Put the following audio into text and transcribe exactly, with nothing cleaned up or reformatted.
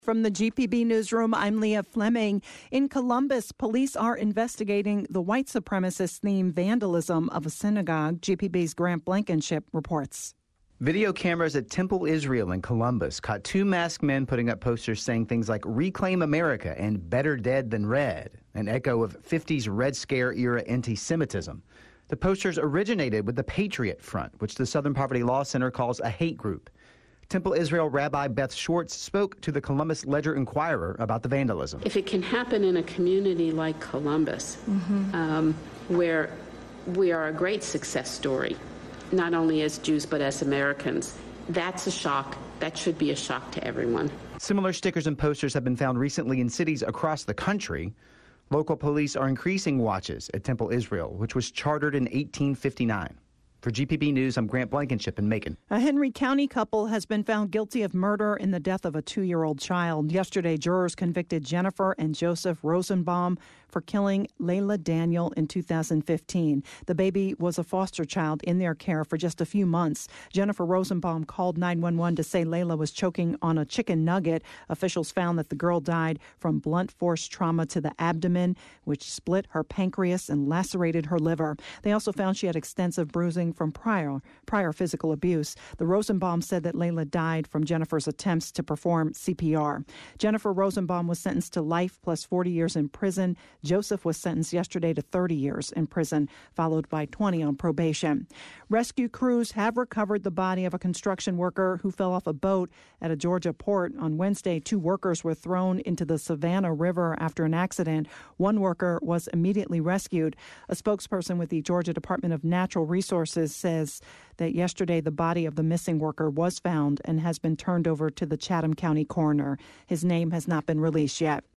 From the G P B Newsroom, I'm Leah Fleming. In Columbus, police are investigating the white supremacist-themed vandalism of a synagogue. G P B's Grant Blankenship reports. Video cameras at Temple Israel in Columbus caught two masked men putting up posters saying things like "Reclaim America" and "Better Dead Than Red," an echo of fifties Red Scare-era anti-Semitism. The posters originated with the Patriot Front, which the Southern Poverty Law Center calls a hate group. Temple Israel Rabbi Beth Schwartz spoke to the Columbus Ledger-Inquirer about the vandalism. If it can happen in a community like Columbus, mm-hmm. um, where we are a great success story, not only as Jews but as Americans, that's a shock. That should be a shock to everyone. Similar stickers and posters have been found recently in cities across the country. Local police are increasing watches at Temple Israel, which was chartered in eighteen fifty-nine. For G P B News, I'm Grant Blankenship in Macon. A Henry County couple has been found guilty of murder in the death of a two-year-old child. Yesterday, jurors convicted Jennifer and Joseph Rosenbaum for killing Layla Daniel in two thousand fifteen. The baby was a foster child in their care for just a few months. Jennifer Rosenbaum called nine one one to say Layla was choking on a chicken nugget. Officials found that the girl died from blunt force trauma to the abdomen, which split her pancreas and lacerated her liver. They also found she had extensive bruising from prior prior physical abuse. The Rosenbaum said that Layla died from Jennifer's attempts to perform C P R. Jennifer Rosenbaum was sentenced to life plus forty years in prison. Joseph was sentenced yesterday to thirty years in prison, followed by twenty on probation. Rescue crews have recovered the body of a construction worker who fell off a boat at a Georgia port. On Wednesday, two workers were thrown into the Savannah River after an accident. One worker was immediately rescued. A spokesperson with the Georgia Department of Natural Resources says that yesterday the body of the missing worker was found and has been turned over to the Chatham County coroner. His name has not been released yet.